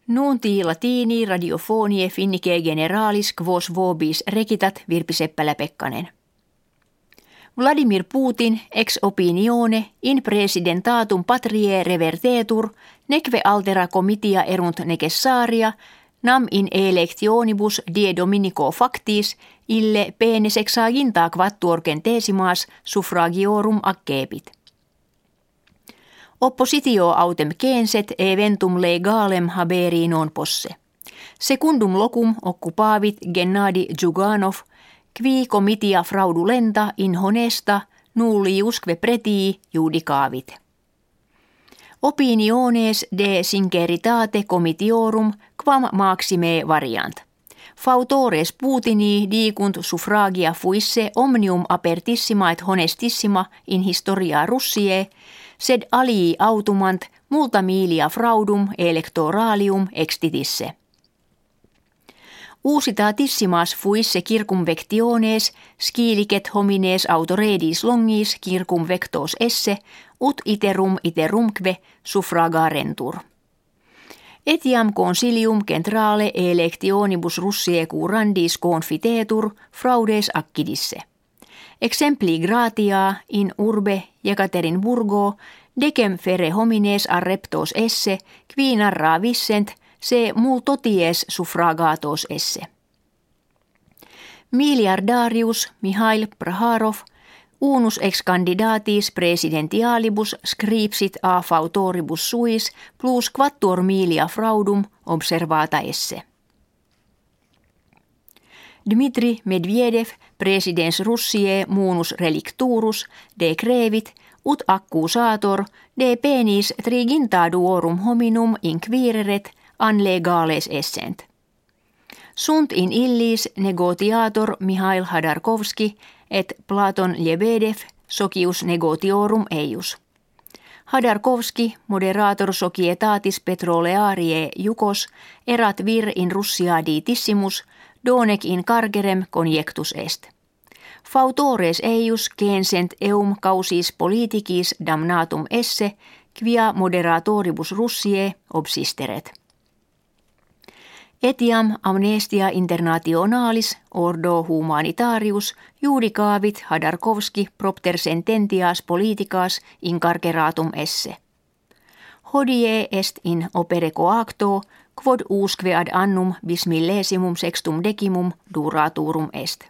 Nunti latini radiofonie finnike generalis quos vobis recitat Virpi Seppälä-Pekkanen. Vladimir Putin ex opinione in presidentatum patriae revertetur neque altera comitia erunt necessaria nam in electionibus die dominico factis ille pene sexaginta quattuor centesimas suffragiorum accepit. Oppositio autem censet eventum legalem haberi non posse. Secundum locum occupavit Gennadi Juganov, qui comitia fraudulenta in honesta nulliusque pretii judicavit. Opiniones de sinceritate comitiorum quam maxime variant. Fautores Putini dicunt suffragia fuisse omnium apertissima et honestissima in historia Russiae, sed alii autumant multa milia fraudum electoralium extitisse. Usitatissimas fuisse circumvectiones scilicet homines autoredis longis circumvectos esse ut iterumque suffragarentur. Etiam consilium centrale electionibus Russiae curandis confitetur fraudes accidisse. Exempli gratia in urbe Jekaterinburgo decem fere homines arreptos esse qui narra vissent se multoties suffragatos esse. Miliardarius Mihail Praharov unus ex candidatis presidentialibus scripsit a fautoribus suis plus quattuor milia fraudum observata esse. Dmitri Medvedev presidens Russiae munus relicturus decrevit ut accusator de penis trigintaduorum hominum inquireret an legales essent. Sunt in illis negotiator Mihail Khodorkovsky et Platon Lebedev socius negotiorum eius. Khodorkovsky moderator societatis petrolearie jukos erat vir in Russia ditissimus donec in cargerem conjectus est. Fautores eius censent eum causis politicis damnatum esse quia moderatoribus Russiae obsisteret. Etiam amnestia internationalis ordo humanitarius judicavit Khodorkovsky propter sententias politicas incarceratum esse. Hodie est in opere coacto quod usque ad annum bismillesimum sextum decimum duraturum est.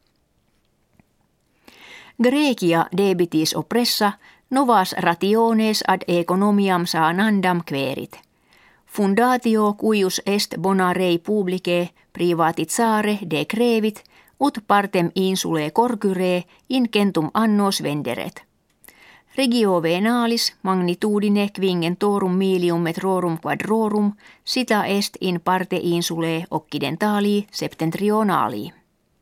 Graecia debitis oppressa novas rationes ad economiam sanandam querit. Fundatio cuius est bona rei publicae privatizare decrevit ut partem insulae corcyre in centum annos venderet. Regio venalis magnitudine quingentorum milium metrorum quadrorum sita est in parte insulae occidentali septentrionali.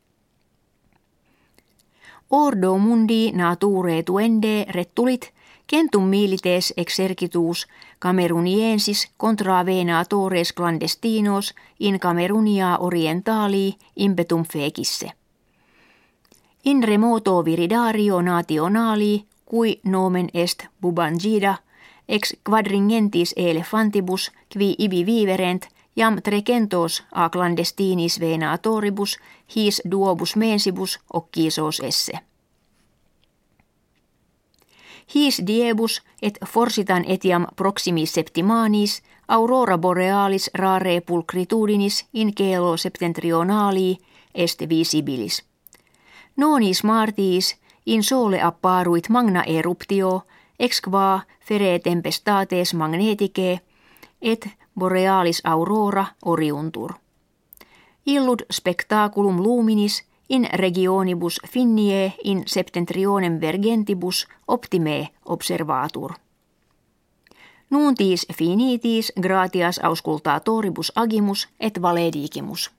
Ordo mundi nature tuende retulit centum milites exercitus Cameruniensis contra venatores clandestinos in Camerunia orientali impetum fecisse. In remoto viridario nationali cui nomen est Bubangida ex quadringentis elefantibus qui ibi viverent jam trecentos a clandestinis venatoribus his duobus mensibus occisos esse. His diebus et forsitan etiam proximis septimanis aurora borealis rare pulchritudinis in caelo septentrionali est visibilis. Nonis martiis in sole apparuit magna eruptio ex qua fere tempestates magneticae et borealis aurora oriuntur. Illud spectaculum luminis in regionibus finnie in septentrionem vergentibus optime observatur. Nuntis finitis gratias auscultatoribus agimus et valedigimus.